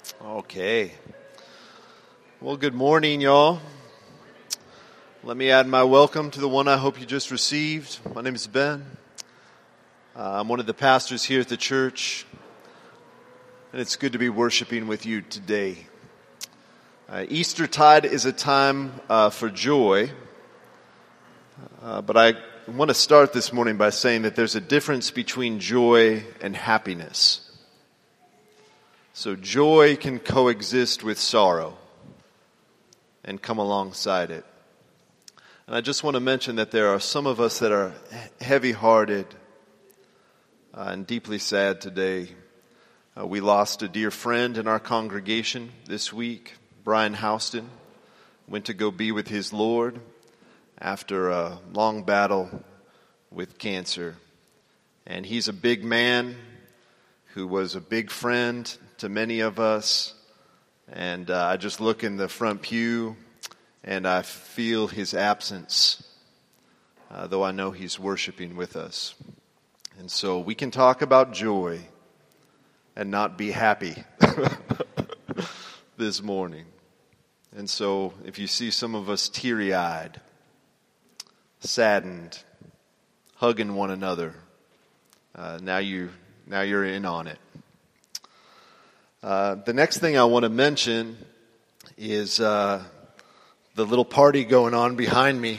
Okay. Well, good morning, y'all. Let me add my welcome to the one I hope you just received. My name is Ben. I'm one of the pastors here at the church, and it's good to be worshiping with you today. Eastertide is a time for joy, but I want to start this morning by saying that there's a difference between joy and happiness. So joy can coexist with sorrow and come alongside it. And I just want to mention that there are some of us that are heavy-hearted and deeply sad today. We lost a dear friend in our congregation this week. Brian Houston went to go be with his Lord after a long battle with cancer. And he's a big man who was a big friend to many of us. And I just look in the front pew and I feel his absence, though I know he's worshiping with us. And so we can talk about joy and not be happy this morning. And so if you see some of us teary-eyed, saddened, hugging one another, now you're in on it. The next thing I want to mention is the little party going on behind me.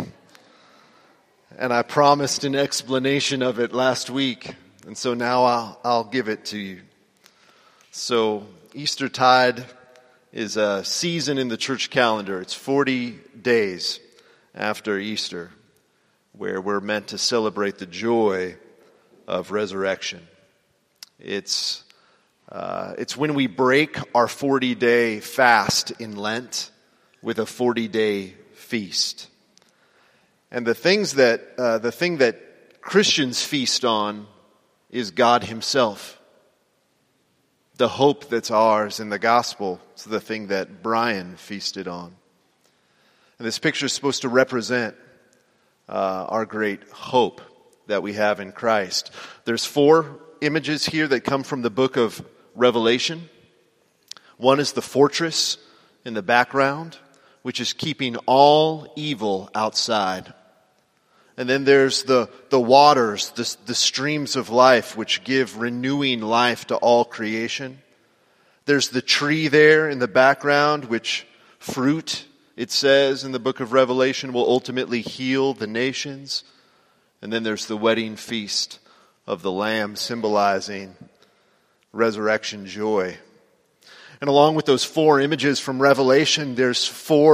And I promised an explanation of it last week, and so now I'll give it to you. So Eastertide is a season in the church calendar. It's 40 days after Easter, where we're meant to celebrate the joy of resurrection. It's when we break our 40-day fast in Lent with a 40-day feast. And the thing that Christians feast on is God Himself. The hope that's ours in the gospel is the thing that Brian feasted on. And this picture is supposed to represent our great hope that we have in Christ. There's 4 images here that come from the book of Revelation. One is the fortress in the background, which is keeping all evil outside. And then there's the waters, the streams of life, which give renewing life to all creation. There's the tree there in the background, which fruit, it says in the book of Revelation, will ultimately heal the nations. And then there's the wedding feast of the Lamb, symbolizing resurrection joy. And along with those 4 images from Revelation, there's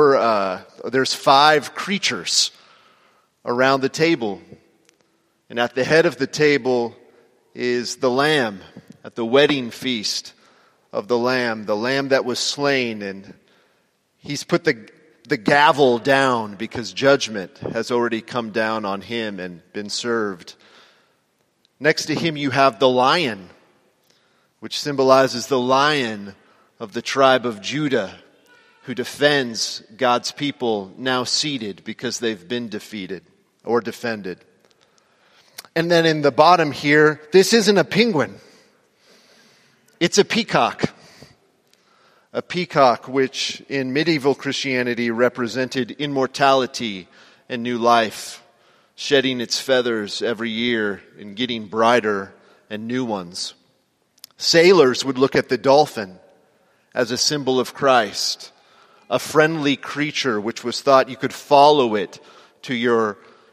5 creatures around the table. And at the head of the table is the Lamb at the wedding feast of the Lamb that was slain. And He's put the gavel down because judgment has already come down on Him and been served. Next to Him you have the lion, which symbolizes the Lion of the tribe of Judah, who defends God's people now seated because they've been defeated or defended. And then in the bottom here, this isn't a penguin. It's a peacock. A peacock which in medieval Christianity represented immortality and new life, shedding its feathers every year and getting brighter and new ones. Sailors would look at the dolphin as a symbol of Christ, a friendly creature which was thought you could follow it to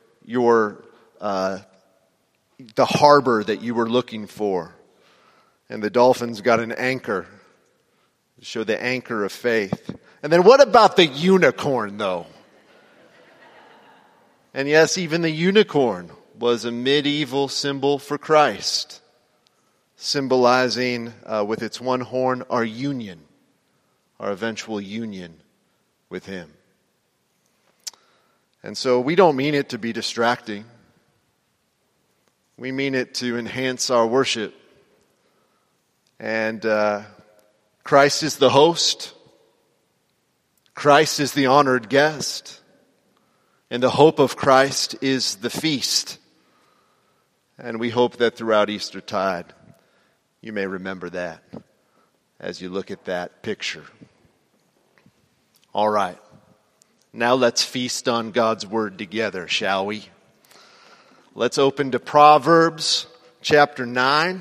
the harbor that you were looking for. And the dolphin's got an anchor to show the anchor of faith. And then what about the unicorn, though? And yes, even the unicorn was a medieval symbol for Christ, symbolizing with its one horn our union, our eventual union with Him. And so we don't mean it to be distracting. We mean it to enhance our worship. And Christ is the host. Christ is the honored guest. And the hope of Christ is the feast. And we hope that throughout Eastertide, you may remember that as you look at that picture. All right. Now let's feast on God's word together, shall we? Let's open to Proverbs chapter 9.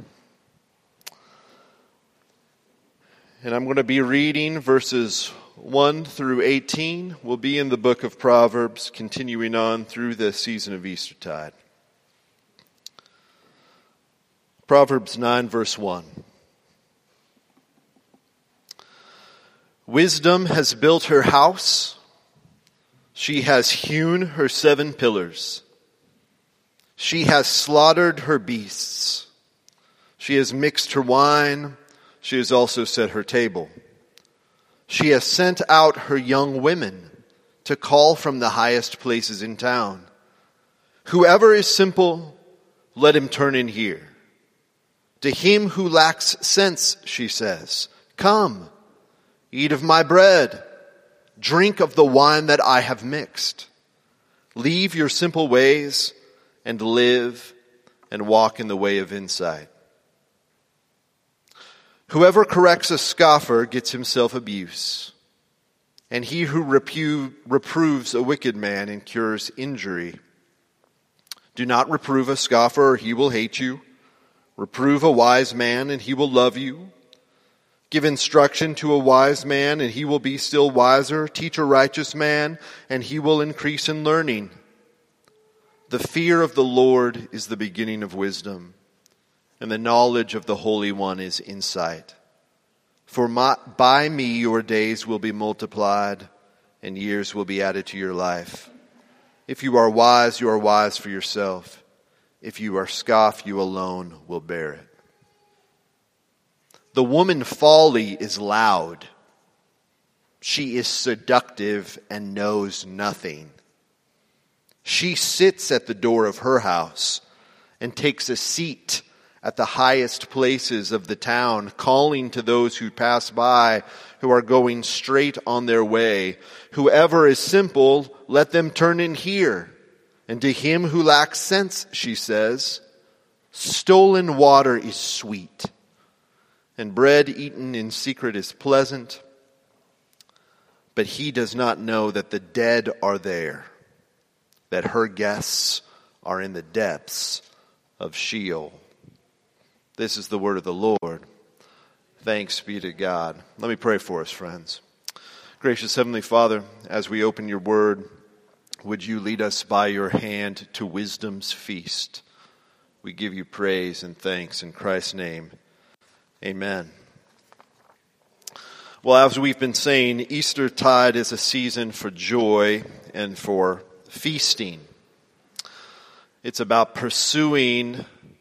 And I'm going to be reading verses 1 through 18. We'll be in the book of Proverbs, continuing on through the season of Eastertide. Proverbs 9, verse 1. Wisdom has built her house. She has hewn her 7 pillars. She has slaughtered her beasts. She has mixed her wine. She has also set her table. She has sent out her young women to call from the highest places in town. Whoever is simple, let him turn in here. To him who lacks sense, she says, come, eat of my bread. Drink of the wine that I have mixed. Leave your simple ways and live and walk in the way of insight. Whoever corrects a scoffer gets himself abuse, and he who reproves a wicked man incurs injury. Do not reprove a scoffer, or he will hate you. Reprove a wise man, and he will love you. Give instruction to a wise man, and he will be still wiser. Teach a righteous man, and he will increase in learning. The fear of the Lord is the beginning of wisdom, and the knowledge of the Holy One is insight. For by me your days will be multiplied, and years will be added to your life. If you are wise for yourself. If you are scoffed, you alone will bear it. The woman folly is loud. She is seductive and knows nothing. She sits at the door of her house and takes a seat at the highest places of the town, calling to those who pass by, who are going straight on their way. Whoever is simple, let them turn in here. And to him who lacks sense, she says, stolen water is sweet, and bread eaten in secret is pleasant. But he does not know that the dead are there, that her guests are in the depths of Sheol. This is the word of the Lord. Thanks be to God. Let me pray for us, friends. Gracious Heavenly Father, as we open your word, would you lead us by your hand to wisdom's feast? We give you praise and thanks in Christ's name. Amen. Well, as we've been saying, Eastertide is a season for joy and for feasting. It's about pursuing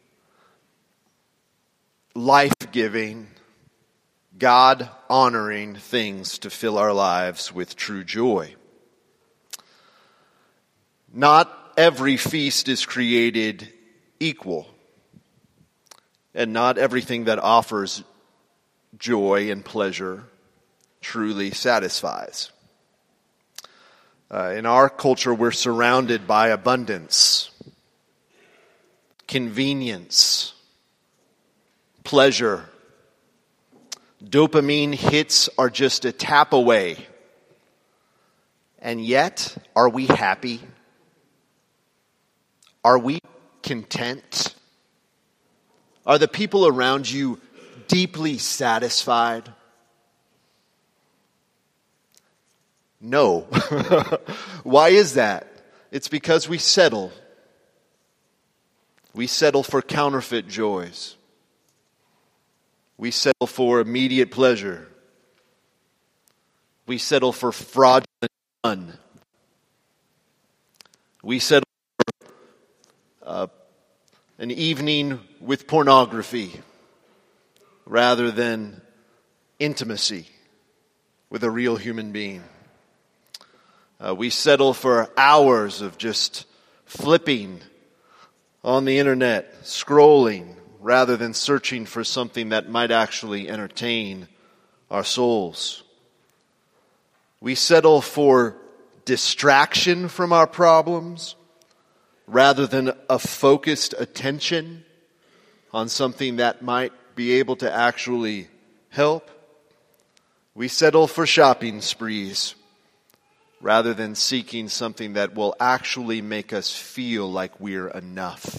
life-giving, God-honoring things to fill our lives with true joy. Not every feast is created equal, and not everything that offers joy and pleasure truly satisfies. In our culture, we're surrounded by abundance, convenience, pleasure. Dopamine hits are just a tap away. And yet, are we happy? Are we content? Are the people around you deeply satisfied? No. Why is that? It's because we settle. We settle for counterfeit joys. We settle for immediate pleasure. We settle for fraudulent fun. We settle for an evening with pornography rather than intimacy with a real human being. We settle for hours of just flipping on the internet, scrolling, rather than searching for something that might actually entertain our souls. We settle for distraction from our problems rather than a focused attention on something that might be able to actually help. We settle for shopping sprees rather than seeking something that will actually make us feel like we're enough.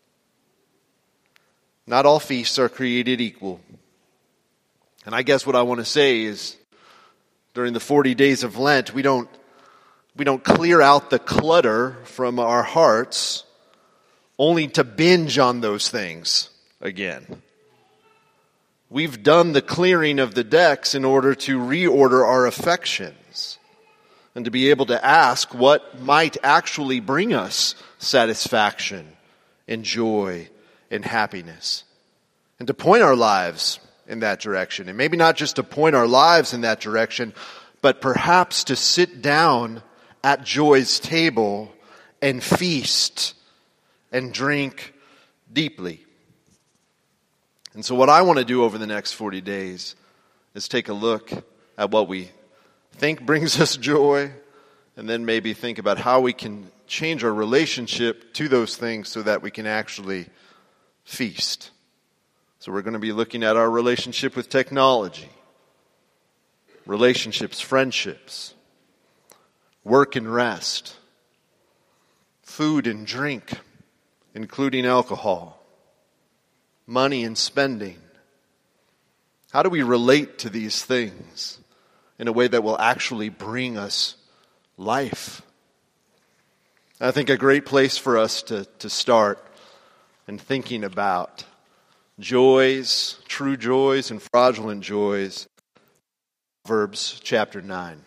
Not all feasts are created equal. And I guess what I want to say is, during the 40 days of Lent, we don't clear out the clutter from our hearts only to binge on those things again. We've done the clearing of the decks in order to reorder our affections and to be able to ask what might actually bring us satisfaction and joy and happiness, and to point our lives in that direction. And maybe not just to point our lives in that direction, but perhaps to sit down at joy's table and feast and drink deeply. And so what I want to do over the next 40 days is take a look at what we think brings us joy, and then maybe think about how we can change our relationship to those things so that we can actually feast. So we're going to be looking at our relationship with technology, relationships, friendships, work and rest, food and drink, including alcohol, money and spending. How do we relate to these things in a way that will actually bring us life? I think a great place for us to start in thinking about joys, true joys and fraudulent joys, Proverbs chapter 9.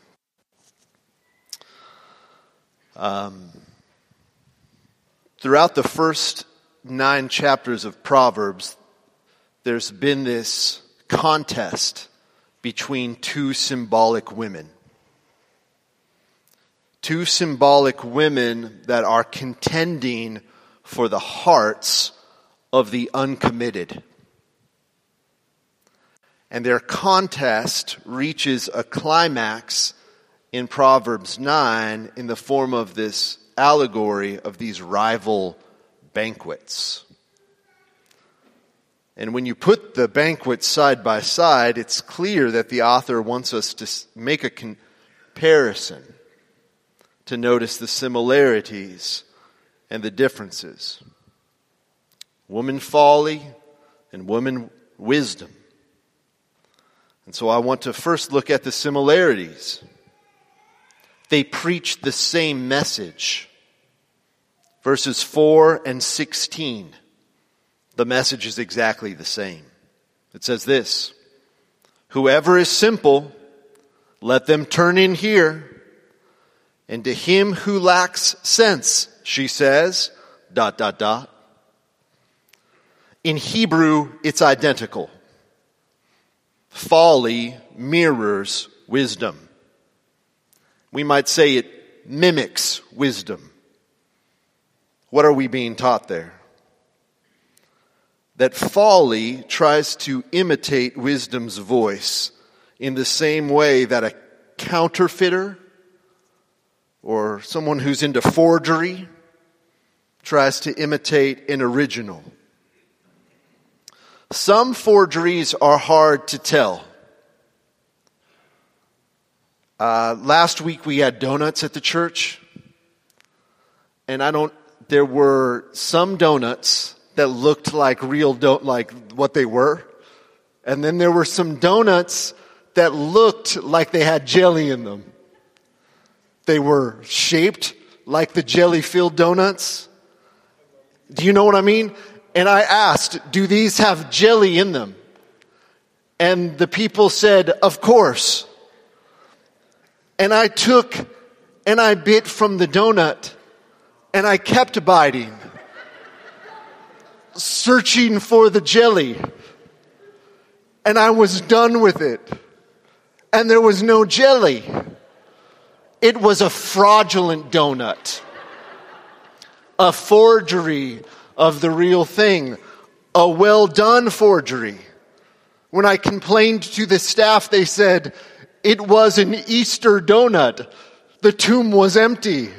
Throughout the first 9 chapters of Proverbs, there's been this contest between two symbolic women. Two symbolic women that are contending for the hearts of the uncommitted. And their contest reaches a climax in Proverbs 9 in the form of this allegory of these rival banquets. And when you put the banquets side by side, it's clear that the author wants us to make a comparison, to notice the similarities and the differences. Woman folly and woman wisdom. And so I want to first look at the similarities. They preach the same message. Verses 4 and 16. The message is exactly the same. It says this: whoever is simple, let them turn in here. And to him who lacks sense, she says, ... In Hebrew, it's identical. Folly mirrors wisdom. We might say it mimics wisdom. What are we being taught there? That folly tries to imitate wisdom's voice in the same way that a counterfeiter or someone who's into forgery tries to imitate an original. Some forgeries are hard to tell. Last week we had donuts at the church, and there were some donuts that looked like like what they were, and then there were some donuts that looked like they had jelly in them. They were shaped like the jelly-filled donuts. Do you know what I mean? And I asked, do these have jelly in them? And the people said, of course. And I took and I bit from the donut, and I kept biting, searching for the jelly. And I was done with it. And there was no jelly. It was a fraudulent donut. A forgery of the real thing. A well-done forgery. When I complained to the staff, they said, it was an Easter donut. The tomb was empty.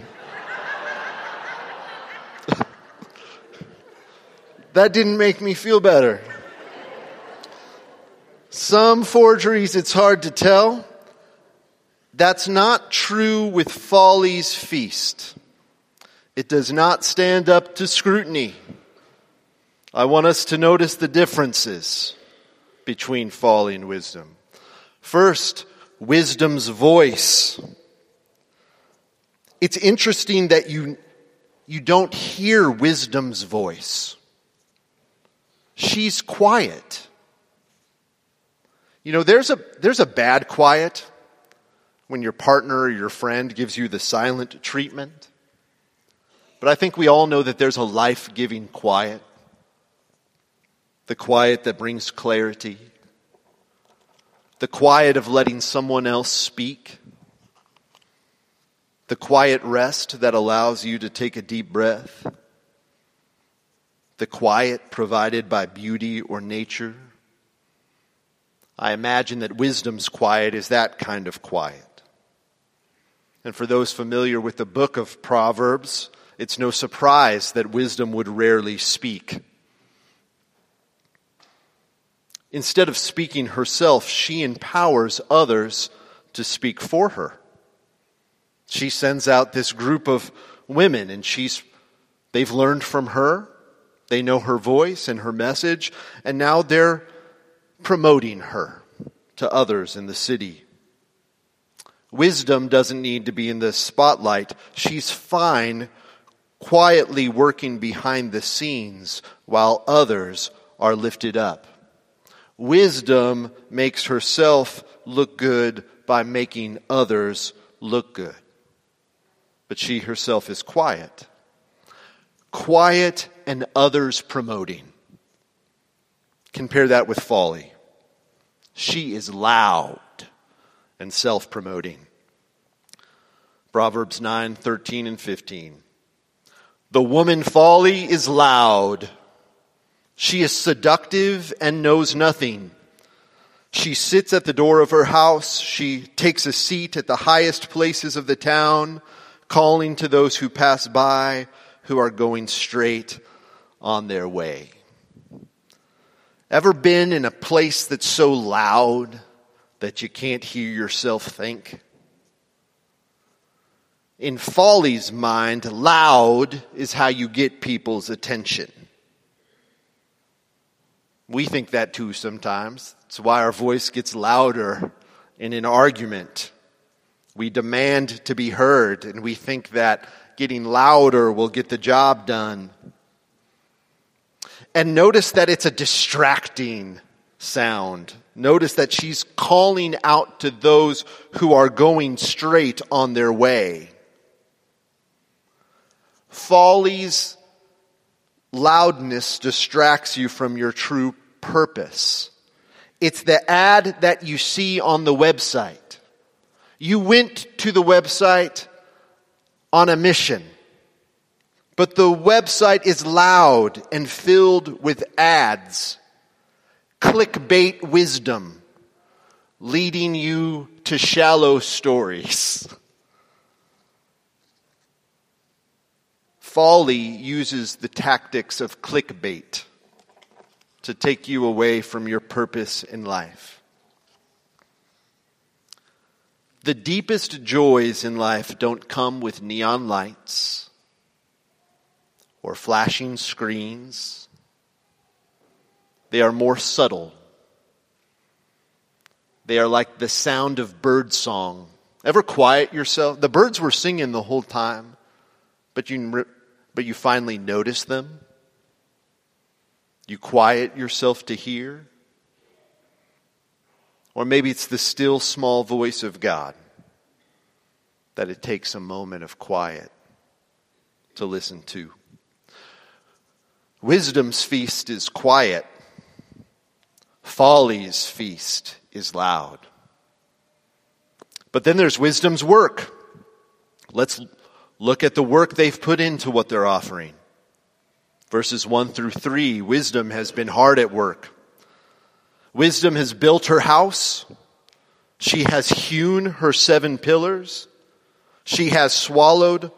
That didn't make me feel better. Some forgeries, it's hard to tell. That's not true with Folly's feast. It does not stand up to scrutiny. I want us to notice the differences between folly and wisdom. First, wisdom's voice. It's interesting that you don't hear wisdom's voice. She's quiet. You know, there's a bad quiet when your partner or your friend gives you the silent treatment. But I think we all know that there's a life-giving quiet. The quiet that brings clarity. The quiet of letting someone else speak. The quiet rest that allows you to take a deep breath. The quiet provided by beauty or nature. I imagine that wisdom's quiet is that kind of quiet. And for those familiar with the book of Proverbs, it's no surprise that wisdom would rarely speak. Instead of speaking herself, she empowers others to speak for her. She sends out this group of women, and they've learned from her. They know her voice and her message, and now they're promoting her to others in the city. Wisdom doesn't need to be in the spotlight. She's fine quietly working behind the scenes while others are lifted up. Wisdom makes herself look good by making others look good. But she herself is quiet. Quiet and others promoting. Compare that with folly. She is loud and self-promoting. Proverbs 9:13 and 15. The woman folly is loud. She is seductive and knows nothing. She sits at the door of her house. She takes a seat at the highest places of the town, calling to those who pass by, who are going straight on their way. Ever been in a place that's so loud that you can't hear yourself think? In folly's mind, loud is how you get people's attention. We think that too sometimes. It's why our voice gets louder in an argument. We demand to be heard, and we think that getting louder will get the job done. And notice that it's a distracting sound. Notice that she's calling out to those who are going straight on their way. Folly's loudness distracts you from your true purpose. It's the ad that you see on the website. You went to the website on a mission, but the website is loud and filled with ads. Clickbait wisdom, leading you to shallow stories. Folly uses the tactics of clickbait to take you away from your purpose in life. The deepest joys in life don't come with neon lights or flashing screens. They are more subtle. They are like the sound of bird song. Ever quiet yourself? The birds were singing the whole time, but you finally notice them. You quiet yourself to hear. Or maybe it's the still small voice of God that it takes a moment of quiet to listen to. Wisdom's feast is quiet. Folly's feast is loud. But then there's wisdom's work. Let's look at the work they've put into what they're offering. Verses 1 through 3, wisdom has been hard at work. Wisdom has built her house. She has hewn her 7 pillars. She has slaughtered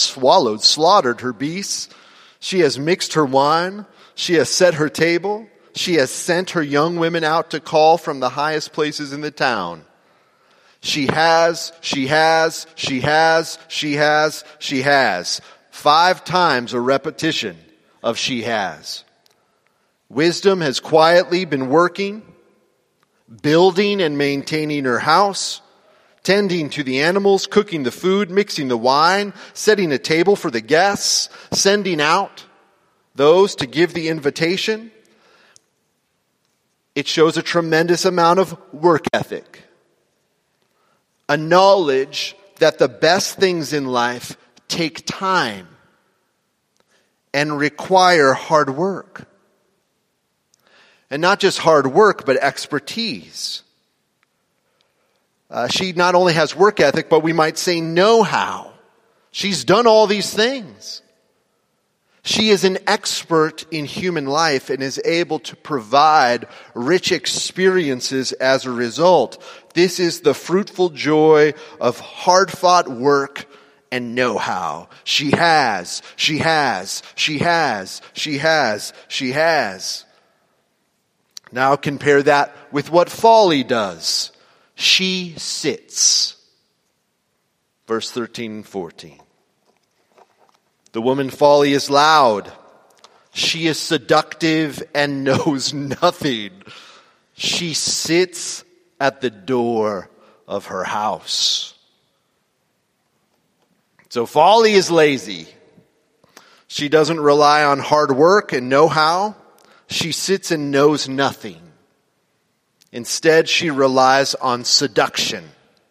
her beasts. She has mixed her wine. She has set her table. She has sent her young women out to call from the highest places in the town. She has. 5 times a repetition of she has. Wisdom has quietly been working, building and maintaining her house, tending to the animals, cooking the food, mixing the wine, setting a table for the guests, sending out those to give the invitation. It shows a tremendous amount of work ethic. A knowledge that the best things in life take time and require hard work. And not just hard work, but expertise. She not only has work ethic, but we might say know-how. She's done all these things. She is an expert in human life and is able to provide rich experiences as a result. This is the fruitful joy of hard-fought work and know-how. She has. Now compare that with what folly does. She sits. Verse 13 and 14. The woman folly is loud. She is seductive and knows nothing. She sits at the door of her house. So folly is lazy. She doesn't rely on hard work and know-how. She sits and knows nothing. Instead, she relies on seduction.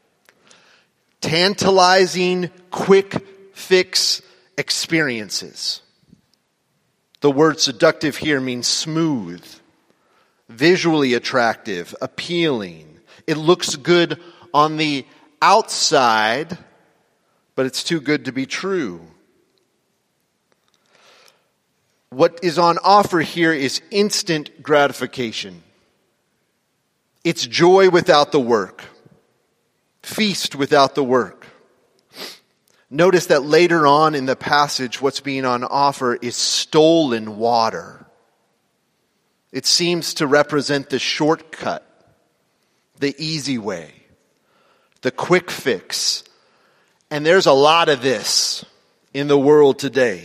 Tantalizing, quick fix experiences. The word seductive here means smooth, visually attractive, appealing. It looks good on the outside, but it's too good to be true. What is on offer here is instant gratification. It's joy without the work. Feast without the work. Notice that later on in the passage, what's being on offer is stolen water. It seems to represent the shortcut, the easy way, the quick fix. And there's a lot of this in the world today.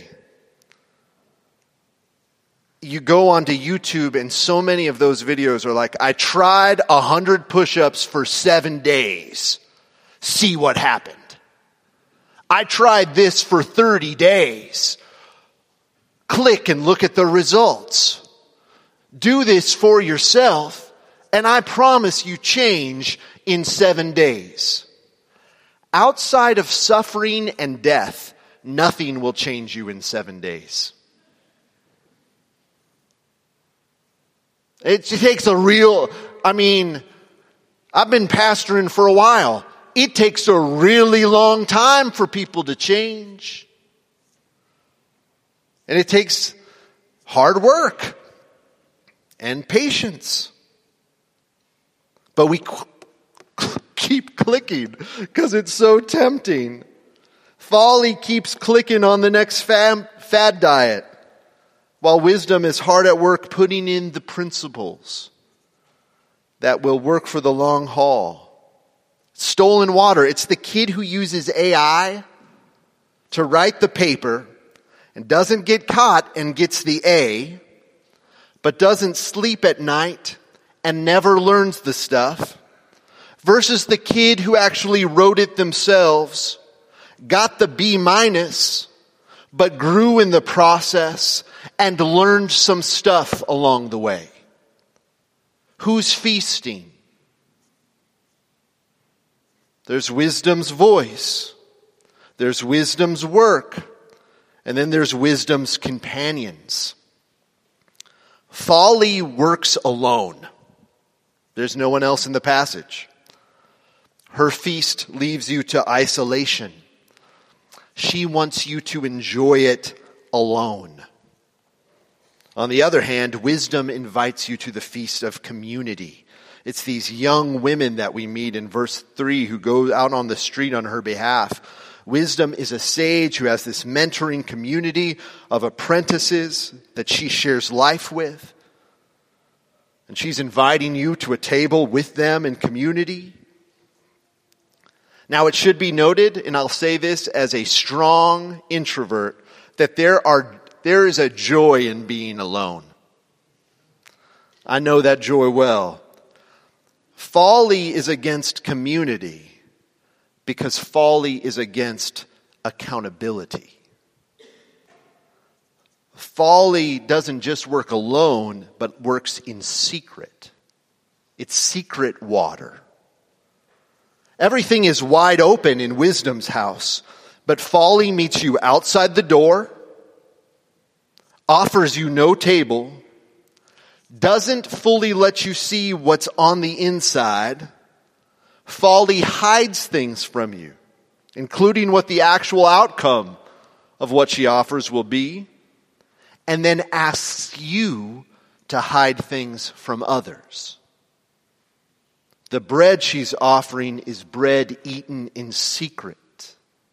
You go onto YouTube and so many of those videos are like, I tried 100 push-ups for 7 days. See what happened. I tried this for 30 days. Click and look at the results. Do this for yourself, and I promise you change in 7 days. Outside of suffering and death, nothing will change you in 7 days. It takes I've been pastoring for a while. It takes a really long time for people to change. And it takes hard work and patience. But we keep clicking because it's so tempting. Folly keeps clicking on the next fad diet, while wisdom is hard at work putting in the principles that will work for the long haul. Stolen water. It's the kid who uses AI to write the paper and doesn't get caught and gets the A, but doesn't sleep at night and never learns the stuff, versus the kid who actually wrote it themselves, got the B-, but grew in the process and learned some stuff along the way. Who's feasting? There's wisdom's voice. There's wisdom's work. And then there's wisdom's companions. Folly works alone. There's no one else in the passage. Her feast leaves you to isolation. She wants you to enjoy it alone. On the other hand, wisdom invites you to the feast of community. It's these young women that we meet in verse 3 who go out on the street on her behalf. Wisdom is a sage who has this mentoring community of apprentices that she shares life with. And she's inviting you to a table with them in community. Now, it should be noted, and I'll say this as a strong introvert, that there is a joy in being alone. I know that joy well. Folly is against community because folly is against accountability. Folly doesn't just work alone, but works in secret. It's secret water. Everything is wide open in wisdom's house, but folly meets you outside the door, offers you no table, doesn't fully let you see what's on the inside. Folly hides things from you, including what the actual outcome of what she offers will be, and then asks you to hide things from others. The bread she's offering is bread eaten in secret.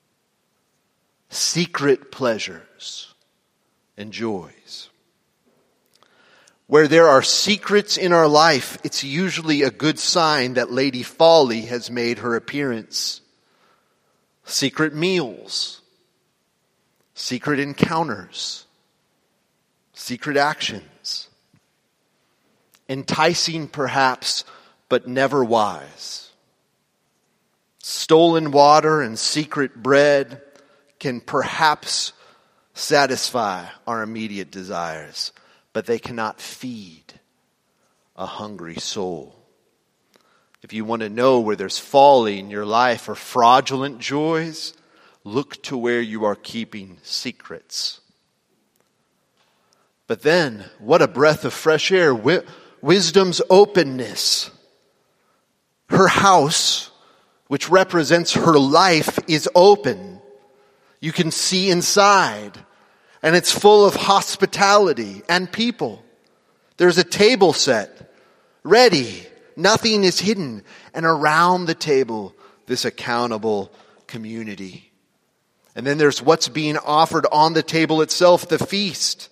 Secret pleasures and joys. Where there are secrets in our life, it's usually a good sign that Lady Folly has made her appearance. Secret meals, secret encounters, secret actions. Enticing perhaps, but never wise. Stolen water and secret bread can perhaps satisfy our immediate desires, but they cannot feed a hungry soul. If you want to know where there's folly in your life or fraudulent joys, look to where you are keeping secrets. But then, what a breath of fresh air. Wisdom's openness. Her house, which represents her life, is open. You can see inside. And it's full of hospitality and people. There's a table set, ready. Nothing is hidden. And around the table, this accountable community. And then there's what's being offered on the table itself, the feast.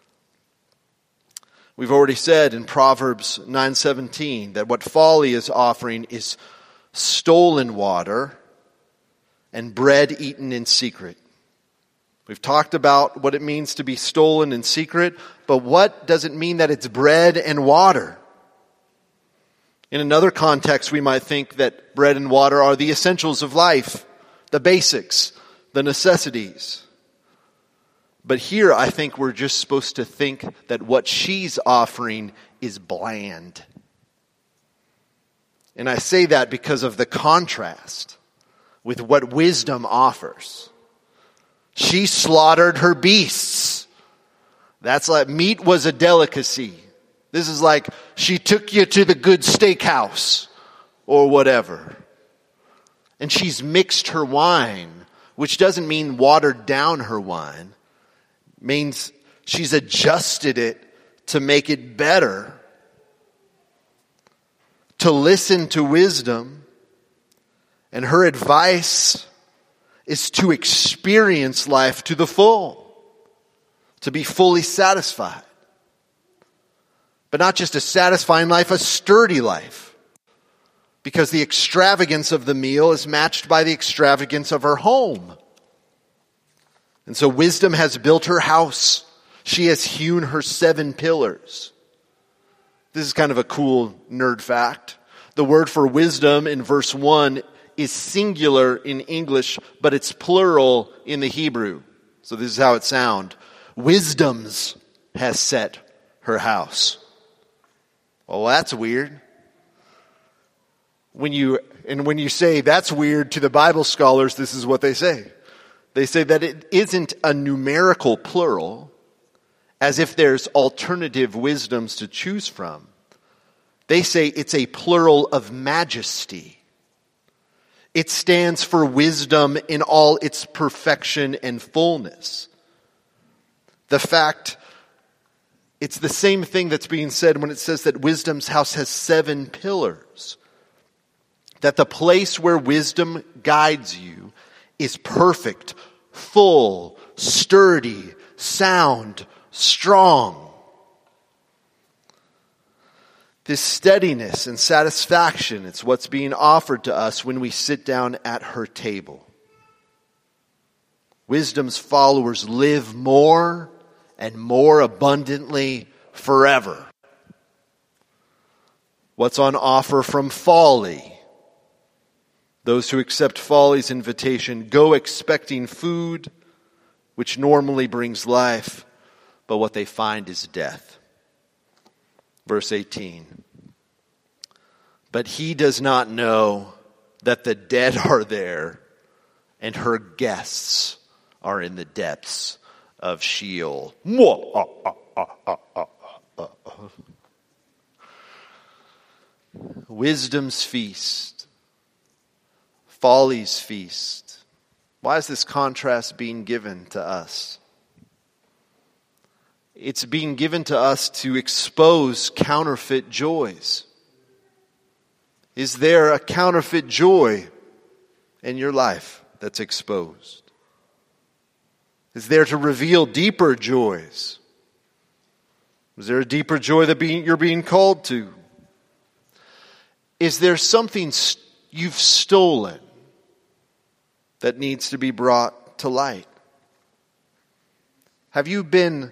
We've already said in Proverbs 9:17 that what folly is offering is stolen water and bread eaten in secret. We've talked about what it means to be stolen in secret, but what does it mean that it's bread and water? In another context, we might think that bread and water are the essentials of life, the basics, the necessities. But here, I think we're just supposed to think that what she's offering is bland. And I say that because of the contrast with what wisdom offers. She slaughtered her beasts. That's like meat was a delicacy. This is like she took you to the good steakhouse or whatever. And she's mixed her wine, which doesn't mean watered down her wine. It means she's adjusted it to make it better. To listen to wisdom, and her advice is to experience life to the full, to be fully satisfied. But not just a satisfying life, a sturdy life. Because the extravagance of the meal is matched by the extravagance of her home. And so wisdom has built her house. She has hewn her 7 pillars. This is kind of a cool nerd fact. The word for wisdom in verse 1 is singular in English, but it's plural in the Hebrew. So this is how it sounds. Wisdoms has set her house. Well, that's weird. When you say that's weird to the Bible scholars, this is what they say. They say that it isn't a numerical plural, as if there's alternative wisdoms to choose from. They say it's a plural of majesty. It stands for wisdom in all its perfection and fullness. The fact, it's the same thing that's being said when it says that wisdom's house has 7 pillars. That the place where wisdom guides you is perfect, full, sturdy, sound, strong. This steadiness and satisfaction, it's what's being offered to us when we sit down at her table. Wisdom's followers live more and more abundantly forever. What's on offer from folly? Those who accept folly's invitation go expecting food, which normally brings life, but what they find is death. Verse 18. But he does not know that the dead are there, and her guests are in the depths of Sheol. Wisdom's feast, folly's feast. Why is this contrast being given to us? It's being given to us to expose counterfeit joys. Is there a counterfeit joy in your life that's exposed? Is there to reveal deeper joys? Is there a deeper joy that you're being called to? Is there something you've stolen that needs to be brought to light? Have you been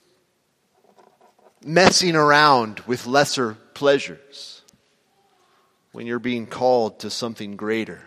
messing around with lesser pleasures when you're being called to something greater?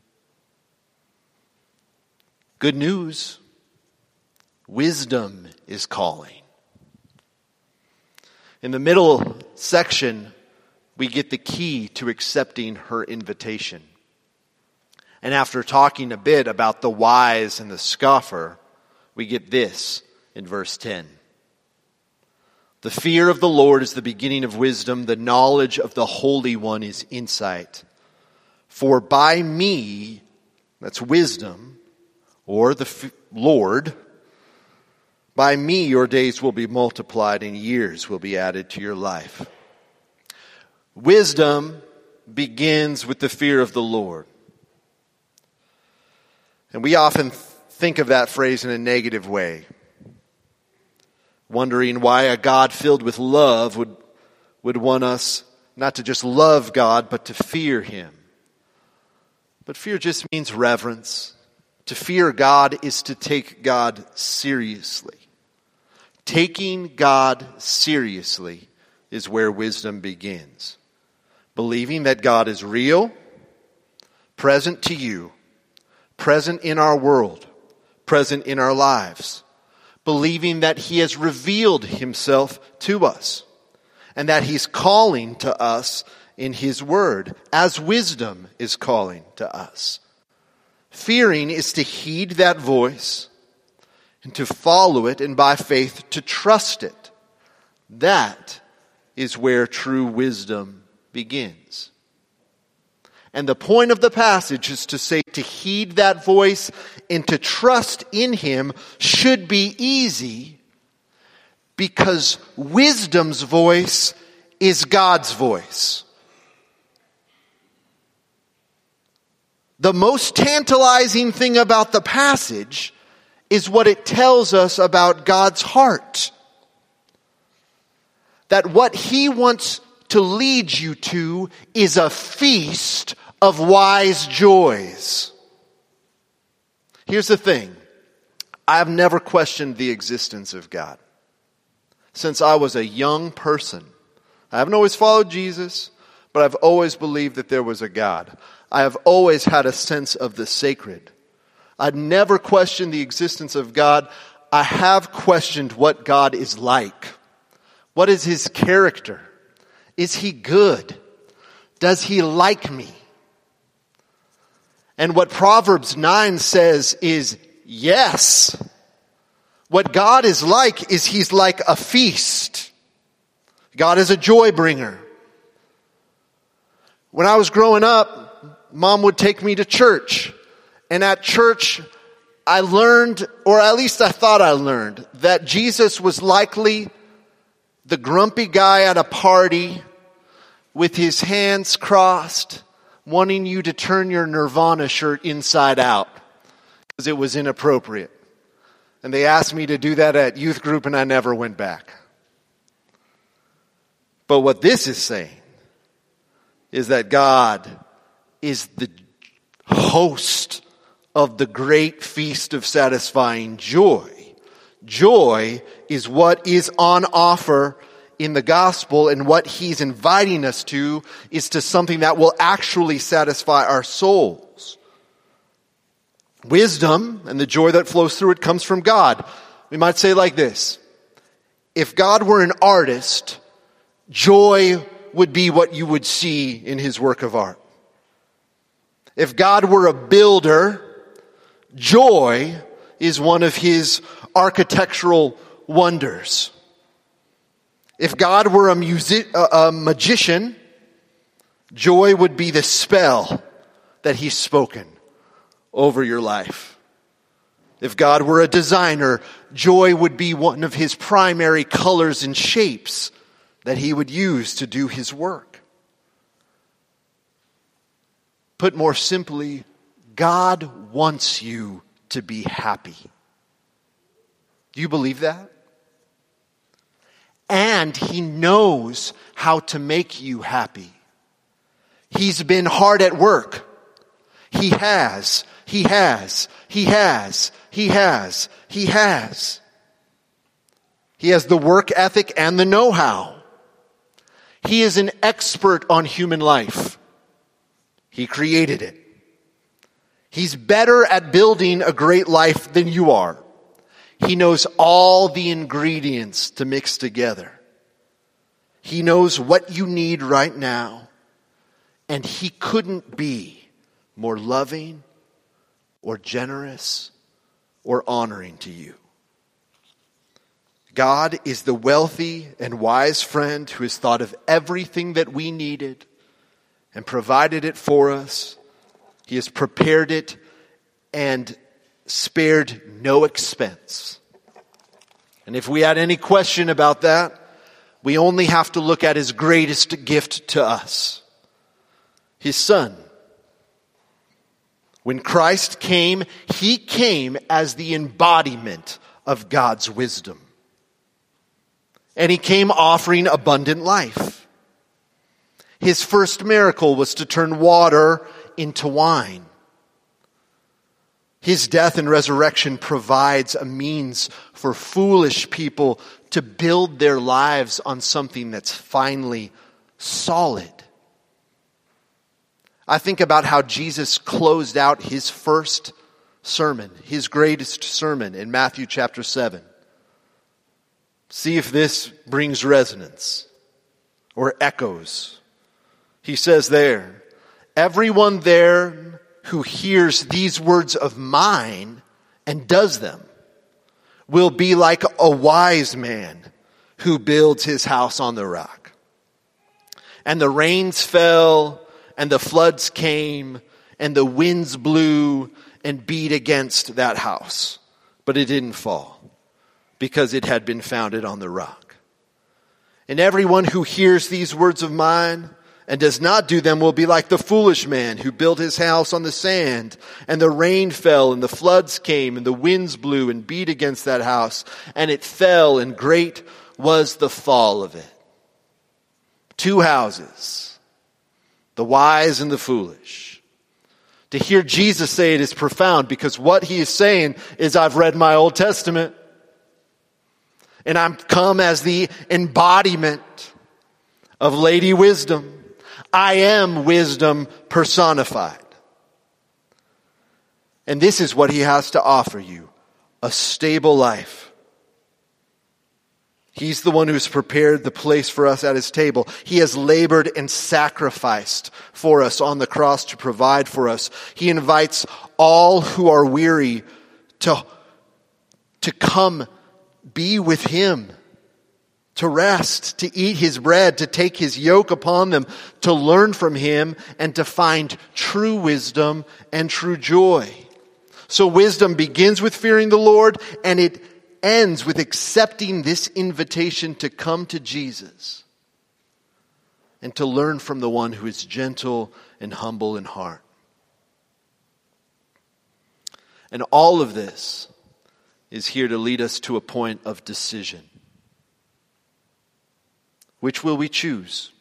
Good news. Wisdom is calling. In the middle section, we get the key to accepting her invitation. And after talking a bit about the wise and the scoffer, we get this in verse 10. The fear of the Lord is the beginning of wisdom. The knowledge of the Holy One is insight. For by me, that's wisdom, or the Lord, by me your days will be multiplied and years will be added to your life. Wisdom begins with the fear of the Lord. And we often think of that phrase in a negative way, wondering why a God filled with love would want us not to just love God, but to fear Him. But fear just means reverence. To fear God is to take God seriously. Taking God seriously is where wisdom begins. Believing that God is real, present to you, present in our world, present in our lives. Believing that He has revealed Himself to us and that He's calling to us in His Word as wisdom is calling to us. Fearing is to heed that voice and to follow it, and by faith to trust it. That is where true wisdom begins. And the point of the passage is to say to heed that voice and to trust in Him should be easy, because wisdom's voice is God's voice. The most tantalizing thing about the passage is what it tells us about God's heart. That what He wants to lead you to is a feast of wise joys. Here's the thing. I've never questioned the existence of God. Since I was a young person, I haven't always followed Jesus, but I've always believed that there was a God. I have always had a sense of the sacred. I'd never questioned the existence of God. I have questioned what God is like. What is His character? Is He good? Does He like me? And what Proverbs 9 says is yes. What God is like is He's like a feast. God is a joy bringer. When I was growing up, Mom would take me to church. And at church, I learned, or at least I thought I learned, that Jesus was likely the grumpy guy at a party with his hands crossed, wanting you to turn your Nirvana shirt inside out because it was inappropriate. And they asked me to do that at youth group, and I never went back. But what this is saying is that God is the host of the great feast of satisfying joy. Joy is what is on offer in the gospel, and what he's inviting us to is to something that will actually satisfy our souls. Wisdom and the joy that flows through it comes from God. We might say like this: if God were an artist, joy would be what you would see in his work of art. If God were a builder, joy is one of his architectural wonders. If God were a magician, joy would be the spell that he's spoken over your life. If God were a designer, joy would be one of his primary colors and shapes that he would use to do his work. Put more simply, God wants you to be happy. Do you believe that? And he knows how to make you happy. He's been hard at work. He has. He has the work ethic and the know-how. He is an expert on human life. He created it. He's better at building a great life than you are. He knows all the ingredients to mix together. He knows what you need right now. And he couldn't be more loving or generous or honoring to you. God is the wealthy and wise friend who has thought of everything that we needed and provided it for us. He has prepared it and spared no expense. And if we had any question about that, we only have to look at his greatest gift to us, his Son. When Christ came, he came as the embodiment of God's wisdom. And he came offering abundant life. His first miracle was to turn water into wine. His death and resurrection provides a means for foolish people to build their lives on something that's finally solid. I think about how Jesus closed out his first sermon, his greatest sermon in Matthew chapter 7. See if this brings resonance or echoes. He says there, "Everyone there who hears these words of mine and does them will be like a wise man who builds his house on the rock. And the rains fell, and the floods came, and the winds blew and beat against that house. But it didn't fall, because it had been founded on the rock. And everyone who hears these words of mine and does not do them will be like the foolish man who built his house on the sand. And the rain fell, and the floods came, and the winds blew and beat against that house. And it fell, and great was the fall of it." Two houses, the wise and the foolish. To hear Jesus say it is profound, because what he is saying is, I've read my Old Testament, and I'm come as the embodiment of Lady Wisdom. I am wisdom personified. And this is what he has to offer you: a stable life. He's the one who's prepared the place for us at his table. He has labored and sacrificed for us on the cross to provide for us. He invites all who are weary to come be with him, to rest, to eat his bread, to take his yoke upon them, to learn from him, and to find true wisdom and true joy. So wisdom begins with fearing the Lord, and it ends with accepting this invitation to come to Jesus and to learn from the one who is gentle and humble in heart. And all of this is here to lead us to a point of decision. Which will we choose?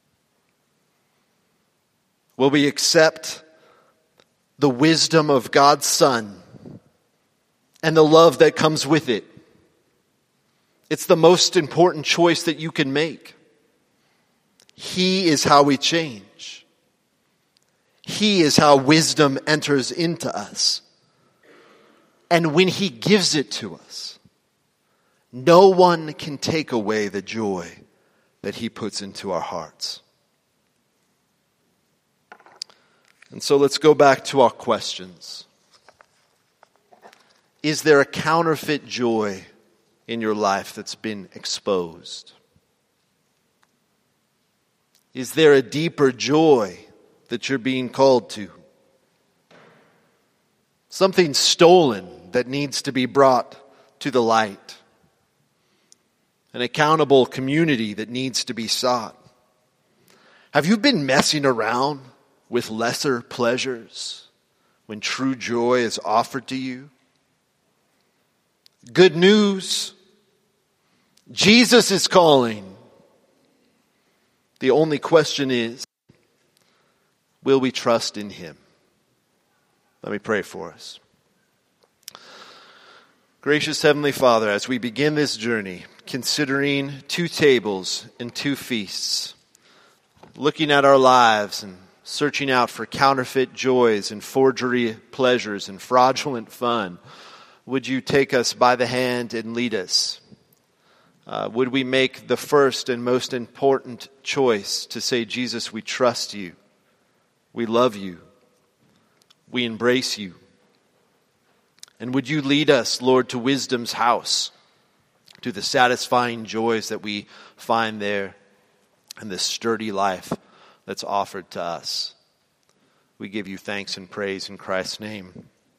Will we accept the wisdom of God's Son and the love that comes with it? It's the most important choice that you can make. He is how we change. He is how wisdom enters into us. And when He gives it to us, no one can take away the joy that He puts into our hearts. And so let's go back to our questions. Is there a counterfeit joy in your life that's been exposed? Is there a deeper joy that you're being called to? Something stolen that needs to be brought to the light. An accountable community that needs to be sought. Have you been messing around with lesser pleasures when true joy is offered to you? Good news. Jesus is calling. The only question is, will we trust in Him? Let me pray for us. Gracious Heavenly Father, as we begin this journey, considering 2 tables and 2 feasts, looking at our lives and searching out for counterfeit joys and forgery pleasures and fraudulent fun, would you take us by the hand and lead us? Would we make the first and most important choice to say, Jesus, we trust you, we love you, we embrace you. And would you lead us, Lord, to wisdom's house, to the satisfying joys that we find there and the sturdy life that's offered to us. We give you thanks and praise in Christ's name.